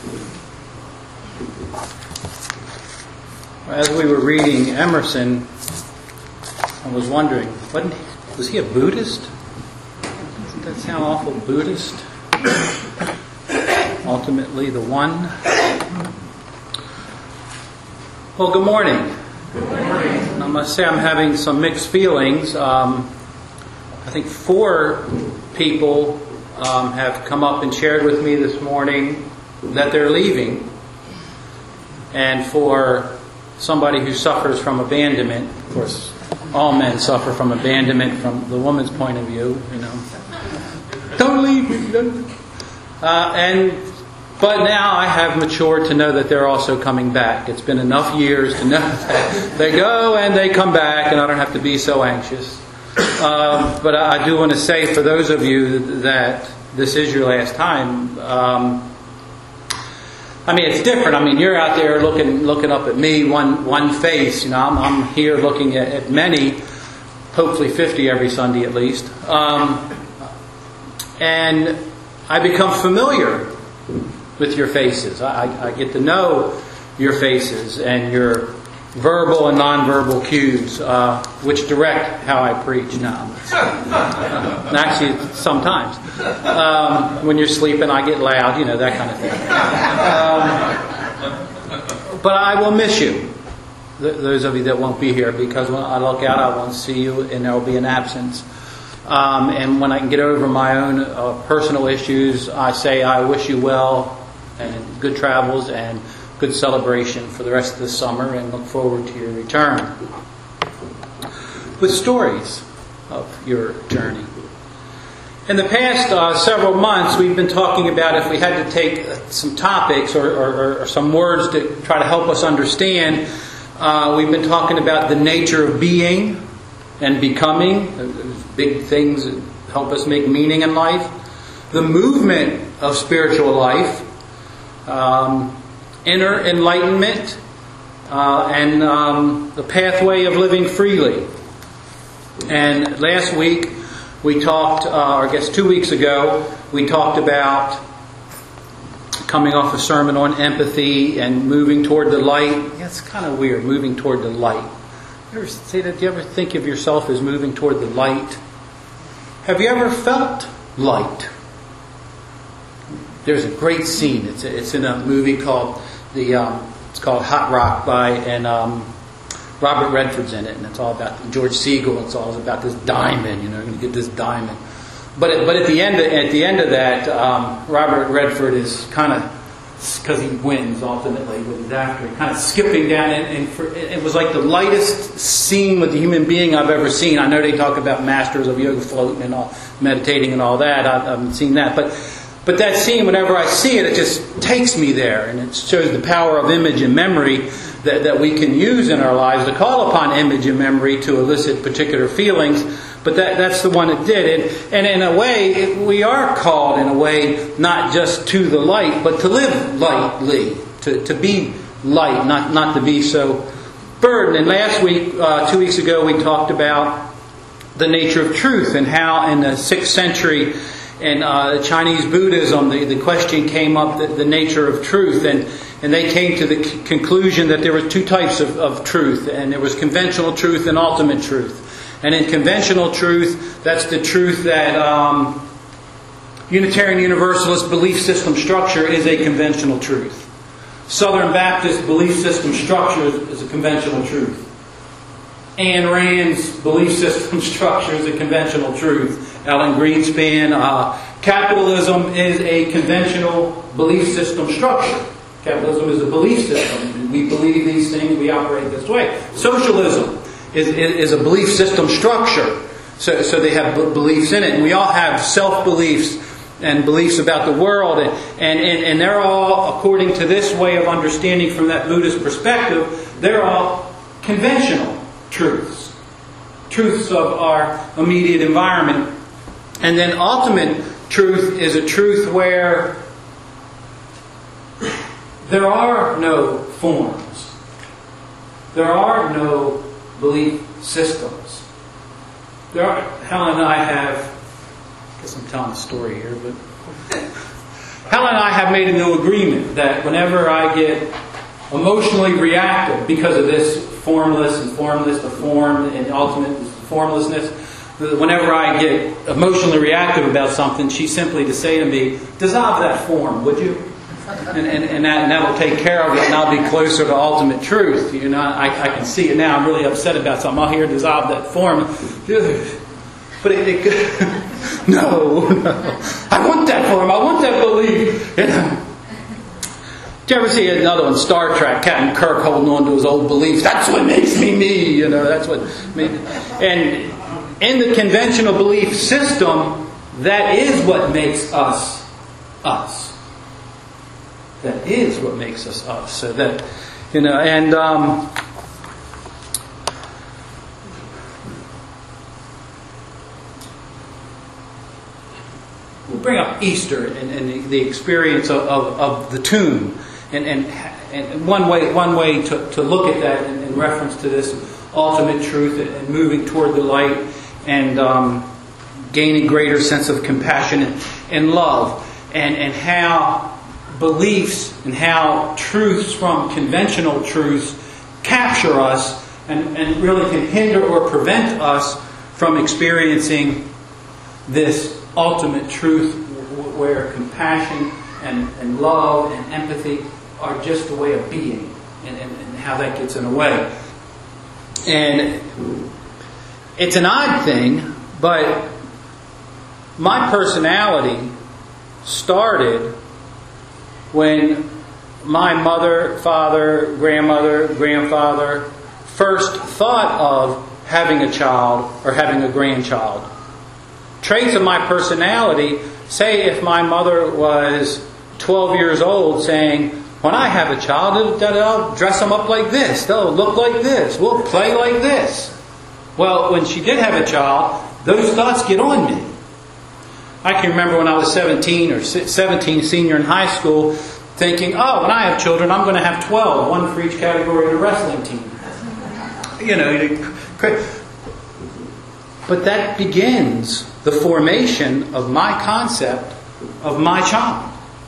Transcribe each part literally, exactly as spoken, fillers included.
As we were reading Emerson, I was wondering, wasn't he, was he a Buddhist? Doesn't that sound awful Buddhist? Ultimately the one. Well, good morning. Good morning. I must say I'm having some mixed feelings. Um, I think four people um, have come up and shared with me this morning that they're leaving. And for somebody who suffers from abandonment, of course, all men suffer from abandonment from the woman's point of view, you know. Don't leave me. Don't. Uh, and but now I have matured to know that they're also coming back. It's been enough years to know that they go and they come back, and I don't have to be so anxious. Um, but I do want to say, for those of you that this is your last time, um, I mean, it's different. I mean, you're out there looking looking up at me, one one face. You know, I'm, I'm here looking at, at many, hopefully fifty every Sunday at least. Um, and I become familiar with your faces. I, I get to know your faces and your verbal and nonverbal cues, uh, which direct how I preach now. Uh, actually, sometimes. Um, when you're sleeping, I get loud, you know, that kind of thing. Um, but I will miss you, th- those of you that won't be here, because when I look out, I won't see you, and there will be an absence. Um, and when I can get over my own uh, personal issues, I say I wish you well, and good travels, and good celebration for the rest of the summer, and look forward to your return with stories of your journey. In the past uh, several months, we've been talking about, if we had to take some topics or, or, or some words to try to help us understand, uh, we've been talking about the nature of being and becoming, big things that help us make meaning in life, the movement of spiritual life, um, inner enlightenment, uh, and um, the pathway of living freely. And last week we talked, uh, or I guess two weeks ago, we talked about coming off a sermon on empathy and moving toward the light. Yeah, it's kind of weird, moving toward the light. You ever say that? Do you ever think of yourself as moving toward the light? Have you ever felt light? There's a great scene. It's a, it's in a movie called the um, it's called Hot Rock by and um, Robert Redford's in it, and it's all about George Segal. It's all about this diamond. You know, you're going to get this diamond. But it, but at the end of, at the end of that, um, Robert Redford is kind of, because he wins ultimately what he's after, kind of skipping down, and, and for, it was like the lightest scene with a human being I've ever seen. I know they talk about masters of yoga floating and all, meditating and all that. I, I haven't seen that, but but that scene, whenever I see it, it just takes me there, and it shows the power of image and memory that, that we can use in our lives to call upon image and memory to elicit particular feelings. But that, that's the one that did it. And in a way, it, we are called, in a way, not just to the light, but to live lightly, to, to be light, not, not to be so burdened. And last week, uh, two weeks ago, we talked about the nature of truth and how in the sixth century in uh, Chinese Buddhism, the, the question came up, the, the nature of truth. And, and they came to the c- conclusion that there were two types of, of truth. And there was conventional truth and ultimate truth. And in conventional truth, that's the truth that um, Unitarian Universalist belief system structure is a conventional truth. Southern Baptist belief system structure is a conventional truth. Ayn Rand's belief system structure is a conventional truth. Alan Greenspan, uh, capitalism is a conventional belief system structure. Capitalism is a belief system. We believe these things, we operate this way. Socialism Is, is a belief system structure. So, so they have b- beliefs in it. And we all have self-beliefs and beliefs about the world. And, and, and they're all, according to this way of understanding from that Buddhist perspective, they're all conventional truths. Truths of our immediate environment. And then ultimate truth is a truth where there are no forms. There are no belief systems. There are, Helen and I have, I guess I'm telling a story here, but Helen and I have made a new agreement that whenever I get emotionally reactive because of this formless and formless, the form and ultimate formlessness, whenever I get emotionally reactive about something, she's simply to say to me, dissolve that form, would you? And, and, and, that, and that will take care of it, and I'll be closer to ultimate truth. You know, I, I can see it now. I'm really upset about something. I'll hear dissolve that form. But it, it no, no. I want that form. I want that belief. You know. Did you ever see another one, Star Trek, Captain Kirk holding on to his old beliefs? That's what makes me me. You know, that's what makes. And in the conventional belief system, that is what makes us us. That is what makes us us. So that, you know, and um, we'll bring up Easter and, and the, the experience of, of, of the tomb, and and, and one way one way to, to look at that in, in reference to this ultimate truth and, and moving toward the light and um, gaining greater sense of compassion and, and love, and and how beliefs and how truths from conventional truths capture us and, and really can hinder or prevent us from experiencing this ultimate truth where compassion and, and love and empathy are just a way of being, and, and, and how that gets in the way. And it's an odd thing, but my personality started when my mother, father, grandmother, grandfather first thought of having a child or having a grandchild. Traits of my personality, say if my mother was twelve years old saying, when I have a child, I'll dress them up like this, they'll look like this, we'll play like this. Well, when she did have a child, those thoughts get on me. I can remember when I was seventeen or seventeen, senior in high school, thinking, oh, when I have children, I'm going to have twelve, one for each category in a wrestling team. You know, but that begins the formation of my concept of my child.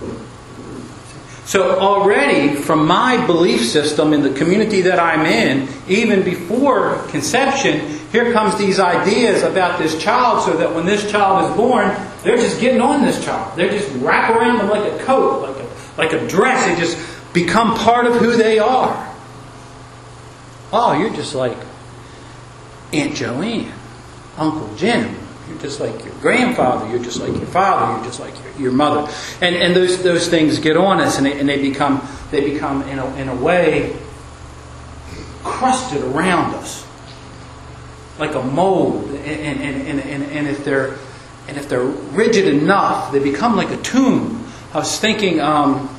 So already from my belief system in the community that I'm in, even before conception, here comes these ideas about this child, so that when this child is born, they're just getting on this child. They're just wrap around them like a coat, like a, like a dress. They just become part of who they are. Oh, you're just like Aunt Joanne, Uncle Jim. You're just like your grandfather. You're just like your father. You're just like your, your mother. And and those those things get on us, and they, and they become they become in a in a way crusted around us, like a mold. And and, and, and, and if they're and if they're rigid enough, they become like a tomb. I was thinking, um,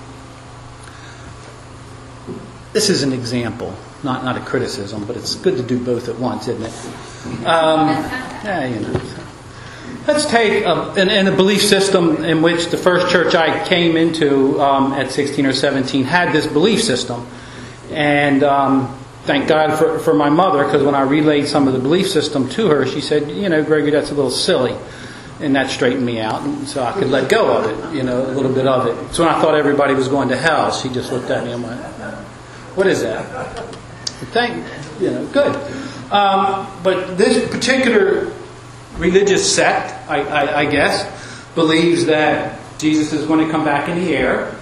this is an example, not not a criticism, but it's good to do both at once, isn't it? Um, yeah, you know. Let's take a, in, in a belief system in which the first church I came into um, at sixteen or seventeen had this belief system. And um, thank God for, for my mother, because when I relayed some of the belief system to her, she said, you know, Gregory, that's a little silly. And that straightened me out, and so I could let go of it, you know, a little bit of it. So when I thought everybody was going to hell, she just looked at me and went, what is that? Thank, you know, good. Um, but this particular religious sect, I, I, I guess, believes that Jesus is going to come back in the air,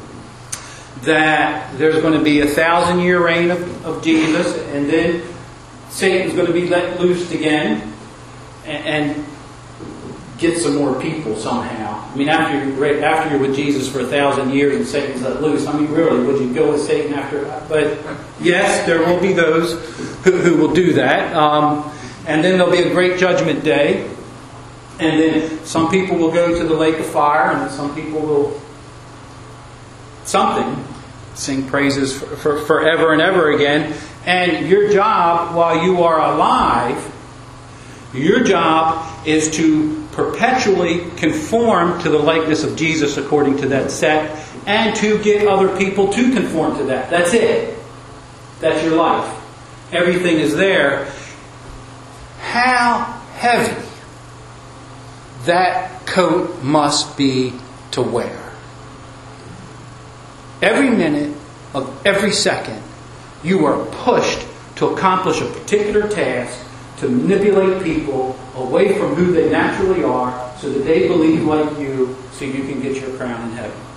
that there's going to be a thousand year reign of, of Jesus, and then Satan's going to be let loose again and, and get some more people somehow. I mean, after you're, after you're with Jesus for a thousand years and Satan's let loose, I mean, really, would you go with Satan after? But yes, there will be those who, who will do that. Um, And then there'll be a great judgment day. And then some people will go to the lake of fire, and some people will something sing praises for, for forever and ever again. And your job while you are alive, your job is to perpetually conform to the likeness of Jesus according to that sect, and to get other people to conform to that. That's it. That's your life. Everything is there. How heavy that coat must be to wear. Every minute of every second, you are pushed to accomplish a particular task, to manipulate people away from who they naturally are so that they believe like you so you can get your crown in heaven.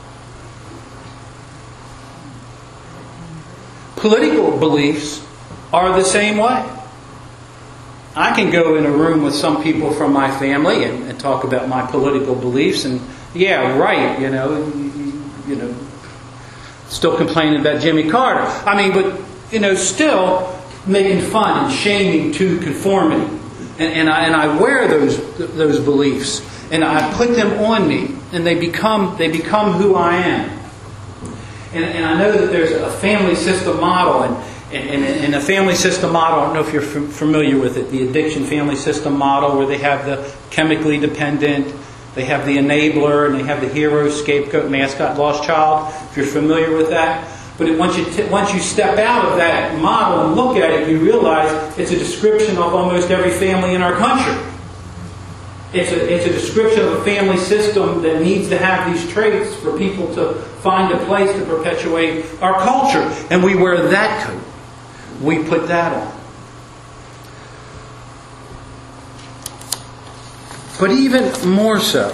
Political beliefs are the same way. I can go in a room with some people from my family and, and talk about my political beliefs, and yeah, right, you know, you, you know, still complaining about Jimmy Carter. I mean, but you know, still making fun and shaming to conformity, and, and I and I wear those those beliefs, and I put them on me, and they become they become who I am. And, and I know that there's a family system model, and And in a family system model, I don't know if you're familiar with it, the addiction family system model, where they have the chemically dependent, they have the enabler, and they have the hero, scapegoat, mascot, lost child. If you're familiar with that. But once you t- once you step out of that model and look at it, you realize it's a description of almost every family in our country. It's a, it's a description of a family system that needs to have these traits for people to find a place to perpetuate our culture. And we wear that coat. We put that on. But even more so,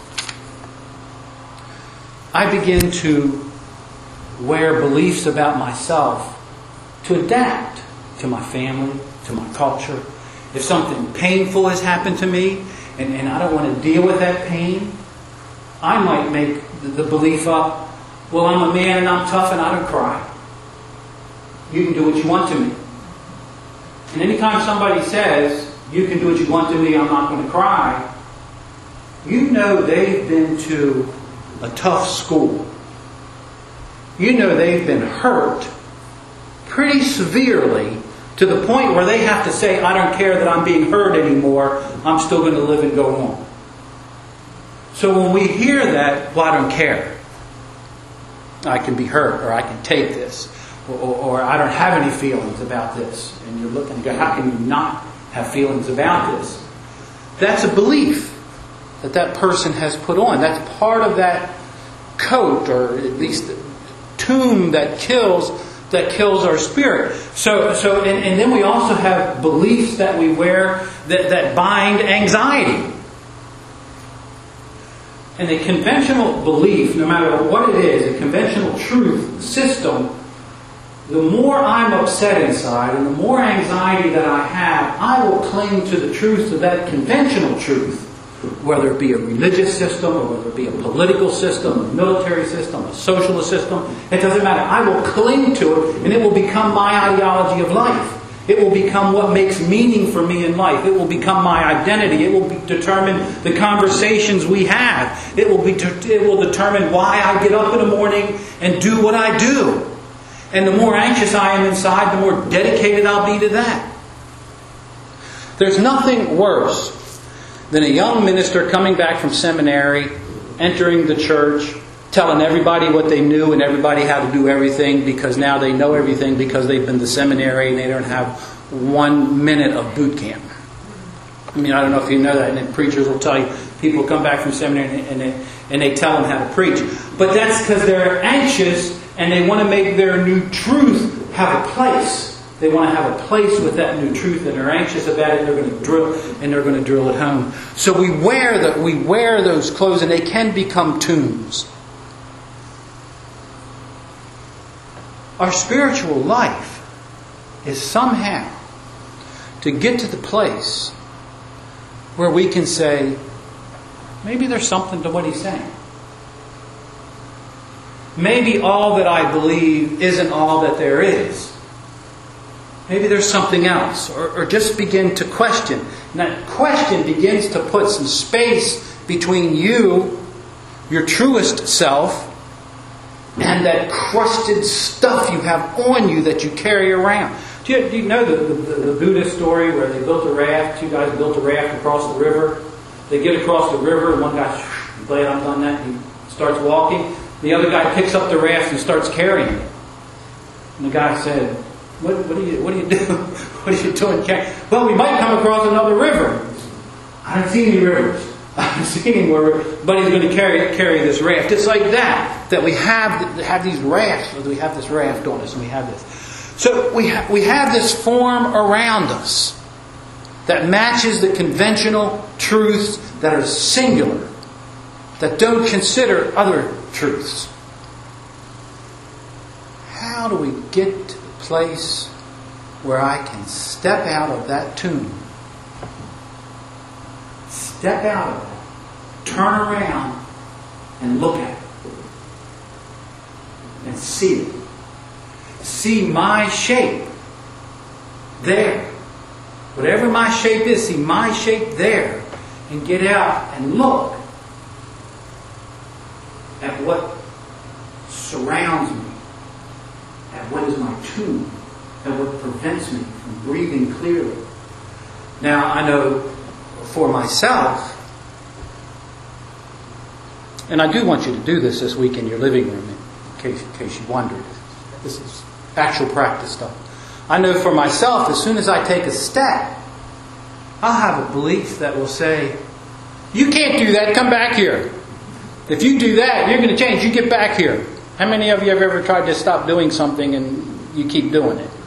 I begin to wear beliefs about myself to adapt to my family, to my culture. If something painful has happened to me, and, and I don't want to deal with that pain, I might make the, the belief up, well, I'm a man and I'm tough and I don't cry. You can do what you want to me. And anytime somebody says, you can do what you want to me, I'm not going to cry, you know they've been to a tough school. You know they've been hurt pretty severely to the point where they have to say, I don't care that I'm being hurt anymore, I'm still going to live and go on. So when we hear that, well, I don't care. I can be hurt, or I can take this. Or, or, or I don't have any feelings about this. And you're looking and go, how can you not have feelings about this? That's a belief that that person has put on. That's part of that coat, or at least the tomb that kills that kills our spirit. So, so, and, and then we also have beliefs that we wear that, that bind anxiety. And a conventional belief, no matter what it is, a conventional truth system, the more I'm upset inside and the more anxiety that I have, I will cling to the truth of that conventional truth, whether it be a religious system or whether it be a political system, a military system, a socialist system. It doesn't matter. I will cling to it, and it will become my ideology of life. It will become what makes meaning for me in life. It will become my identity. It will be, determine the conversations we have. It will be. It will determine why I get up in the morning and do what I do. And the more anxious I am inside, the more dedicated I'll be to that. There's nothing worse than a young minister coming back from seminary, entering the church, telling everybody what they knew and everybody how to do everything, because now they know everything because they've been to seminary and they don't have one minute of boot camp. I mean, I don't know if you know that, and then preachers will tell you, people come back from seminary and they, and they tell them how to preach. But that's because they're anxious and they want to make their new truth have a place. They want to have a place with that new truth, and they're anxious about it. And they're going to drill, and they're going to drill it home. So we wear the, we wear those clothes, and they can become tombs. Our spiritual life is somehow to get to the place where we can say, maybe there's something to what he's saying. Maybe all that I believe isn't all that there is. Maybe there's something else. Or, or just begin to question. And that question begins to put some space between you, your truest self, and that crusted stuff you have on you that you carry around. Do you, do you know the, the, the Buddhist story where they built a raft, two guys built a raft across the river? They get across the river and one guy, I'm glad I've done that, he starts walking. The other guy picks up the raft and starts carrying it. And the guy said, what, what do you what do you do? What are you doing? Well, we might come across another river. I don't see any rivers. a scene where Buddy's going to carry carry this raft. It's like that, that we have have these rafts, we have this raft on us, and we have this. So we ha- we have this form around us that matches the conventional truths that are singular, that don't consider other truths. How do we get to the place where I can step out of that tomb? Step out of it, turn around and look at it. And see it. See my shape there. Whatever my shape is, see my shape there. And get out and look at what surrounds me. At what is my tomb. At what prevents me from breathing clearly. Now, I know for myself, and I do want you to do this this week in your living room, in case, in case you wondered. This is actual practice stuff. I know for myself, as soon as I take a step, I'll have a belief that will say, you can't do that, come back here. If you do that, you're going to change, you get back here. How many of you have ever tried to stop doing something and you keep doing it?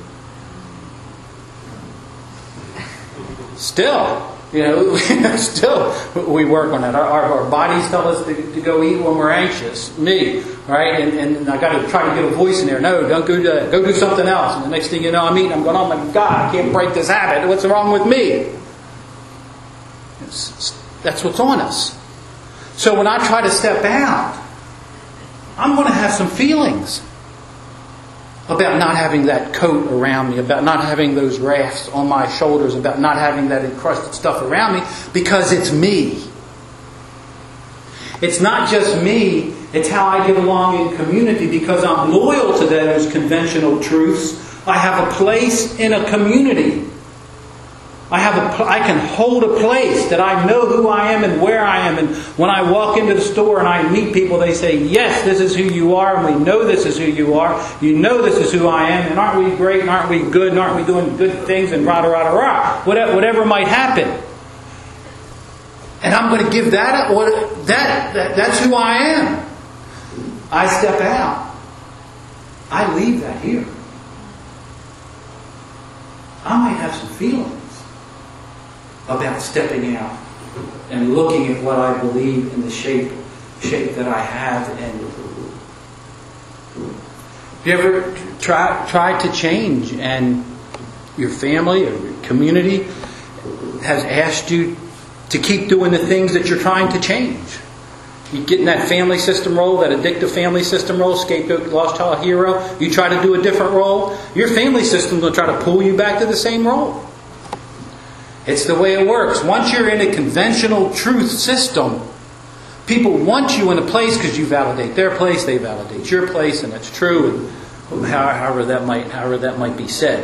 Still, you know, still we work on that. Our, our, our bodies tell us to, to go eat when we're anxious. Me, right? And, and I got to try to get a voice in there. No, don't go do that. Go do something else. And the next thing you know, I'm eating. I'm going, oh my God, I can't break this habit. What's wrong with me? It's, it's, that's what's on us. So when I try to step out, I'm going to have some feelings about not having that coat around me, about not having those rafts on my shoulders, about not having that encrusted stuff around me, because it's me. It's not just me, it's how I get along in community, because I'm loyal to those conventional truths. I have a place in a community. I have a, I can hold a place that I know who I am and where I am. And when I walk into the store and I meet people, they say, yes, this is who you are, and we know this is who you are. You know this is who I am, and aren't we great, and aren't we good, and aren't we doing good things, and rah, rah, rah, rah, whatever, whatever might happen. And I'm going to give that, what, that, that, that's who I am. I step out. I leave that here. I might have some feelings about stepping out and looking at what I believe in the shape shape that I have. And have you ever try, tried to change, and your family or your community has asked you to keep doing the things that you're trying to change? You get in that family system role, that addictive family system role, scapegoat, lost child hero. You try to do a different role, your family system will try to pull you back to the same role. It's the way it works. Once you're in a conventional truth system, people want you in a place because you validate their place, they validate your place, and that's true. And however that might, however that might be said.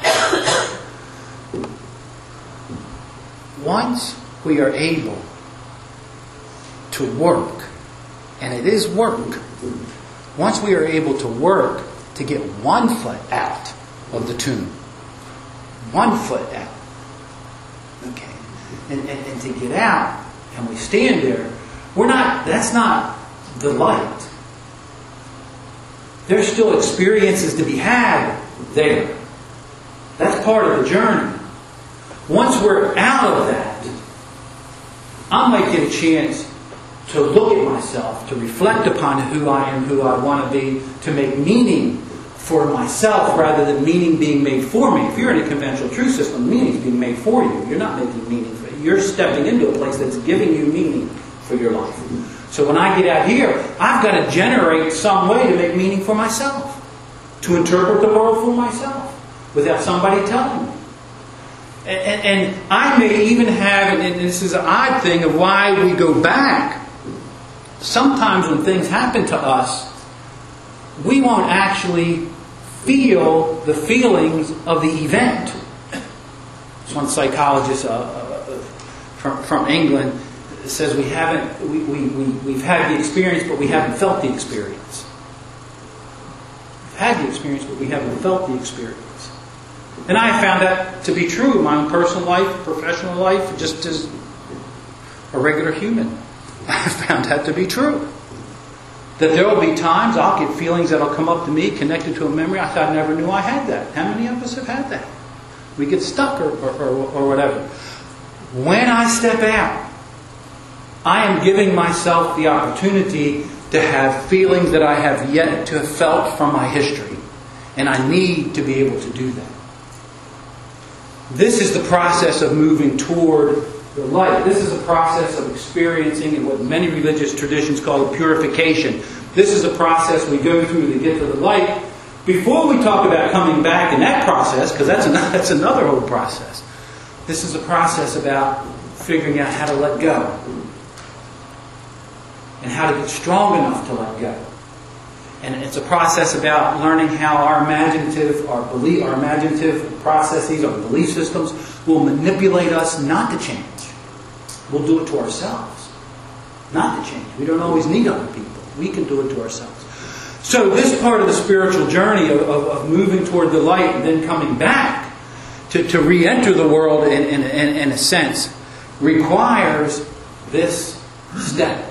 Once we are able to work, and it is work. Once we are able to work to get one foot out of the tomb, one foot out. Okay, and, and, and to get out, and we stand there, we're not, that's not the light. There's still experiences to be had there. That's part of the journey. Once we're out of that, I might get a chance to look at myself, to reflect upon who I am, who I want to be, to make meaning for myself rather than meaning being made for me. If you're in a conventional truth system, meaning is being made for you. You're not making meaning for you. You're stepping into a place that's giving you meaning for your life. So when I get out here, I've got to generate some way to make meaning for myself. To interpret the world for myself without somebody telling me. And, and, and I may even have, and this is an odd thing of why we go back. Sometimes when things happen to us, we won't actually feel the feelings of the event. This one psychologist uh, uh, from, from England says we haven't, we, we, we, we've had the experience, but we haven't felt the experience. We've had the experience, but we haven't felt the experience. And I found that to be true in my own personal life, professional life, just as a regular human. I found that to be true. That there will be times I'll get feelings that will come up to me connected to a memory. I thought I never knew I had that. How many of us have had that? We get stuck or, or, or, or whatever. When I step out, I am giving myself the opportunity to have feelings that I have yet to have felt from my history. And I need to be able to do that. This is the process of moving toward the light. This is a process of experiencing in what many religious traditions call purification. This is a process we go through to get to the light. Before we talk about coming back in that process, because that's another, that's another whole process. This is a process about figuring out how to let go. And how to get strong enough to let go. And it's a process about learning how our imaginative, our belief, our imaginative processes, our belief systems will manipulate us not to change. We'll do it to ourselves. Not to change. We don't always need other people. We can do it to ourselves. So this part of the spiritual journey of, of, of moving toward the light and then coming back to, to re-enter the world in, in, in, in a sense requires this step.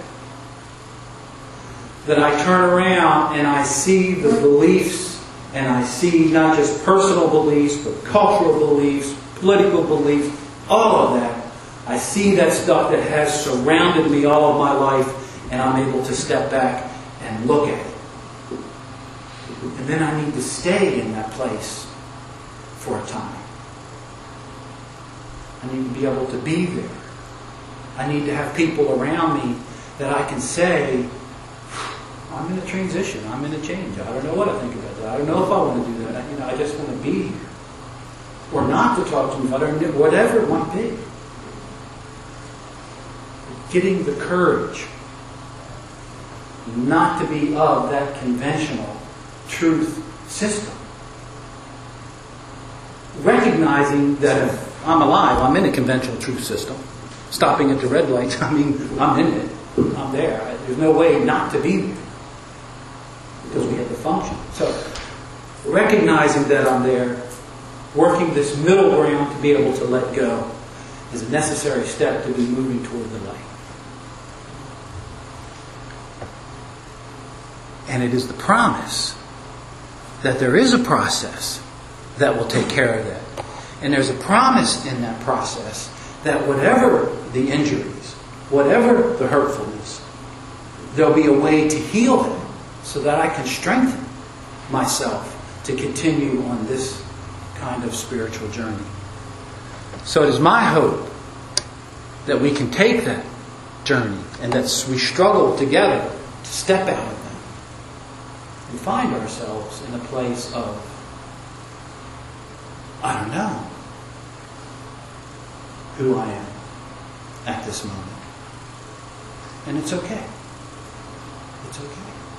That I turn around and I see the beliefs, and I see not just personal beliefs, but cultural beliefs, political beliefs, all of that. I see that stuff that has surrounded me all of my life, and I'm able to step back and look at it. And then I need to stay in that place for a time. I need to be able to be there. I need to have people around me that I can say, I'm in a transition. I'm in a change. I don't know what I think about that. I don't know if I want to do that. You know, I just want to be here. Or not to talk to them. I don't know, whatever it might be. Getting the courage not to be of that conventional truth system. Recognizing that if I'm alive, I'm in a conventional truth system. Stopping at the red lights, I mean, I'm in it. I'm there. There's no way not to be there. Because we have the function. So, recognizing that I'm there, working this middle ground to be able to let go, is a necessary step to be moving toward the light. And it is the promise that there is a process that will take care of that. And there's a promise in that process that whatever the injuries, whatever the hurtfulness, there'll be a way to heal it so that I can strengthen myself to continue on this kind of spiritual journey. So it is my hope that we can take that journey and that we struggle together to step out of that and find ourselves in a place of, I don't know who I am at this moment. And it's okay. It's okay.